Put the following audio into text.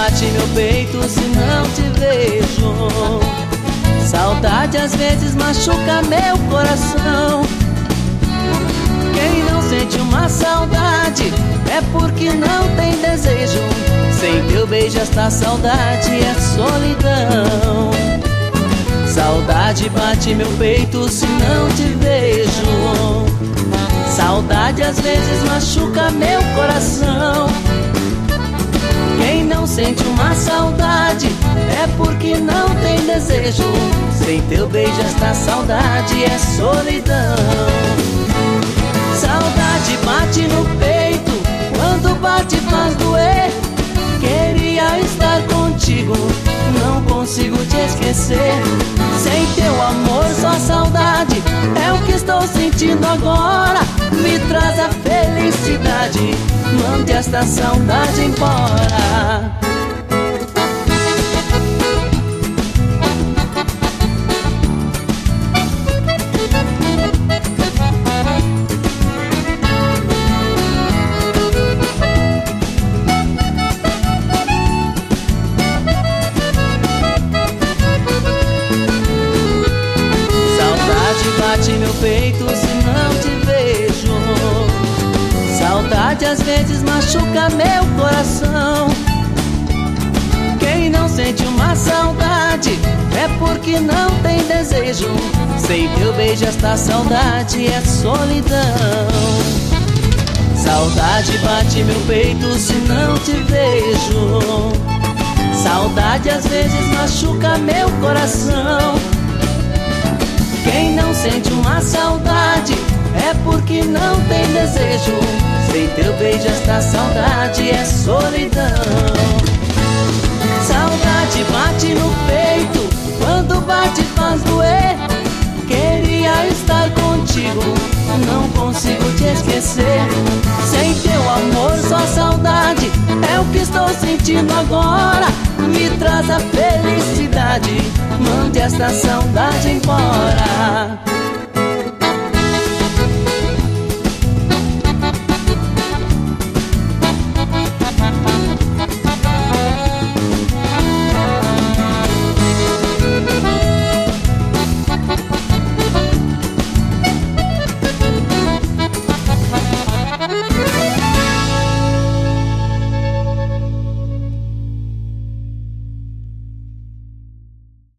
bate meu peito se não te vejo. Saudade às vezes machuca meu coração. Quem não sente uma saudade é porque não tem desejo. Sem teu beijo esta saudade é solidão. Saudade bate meu peito se não te vejo. Saudade às vezes machuca meu coração. Quem não sente uma saudade é porque não tem desejo. Sem teu beijo esta saudade é solidão. Saudade bate no peito, quando bate faz doer. Queria estar contigo, não consigo te esquecer. Sem teu amor só saudade é o que estou sentindo agora. Me traz a felicidade, mande esta saudade embora. Bate meu peito se não te vejo. Saudade às vezes machuca meu coração. Quem não sente uma saudade é porque não tem desejo. Sem teu beijo esta saudade é solidão. Saudade bate meu peito se não te vejo. Saudade às vezes machuca meu coração. Quem não sente uma saudade é porque não tem desejo. Sem teu beijo esta saudade é solidão. Saudade bate no peito, quando bate faz doer. Queria estar contigo, não consigo te esquecer. Sem teu amor só saudade é o que estou sentindo agora. Me traz a felicidade, mande esta saudade embora.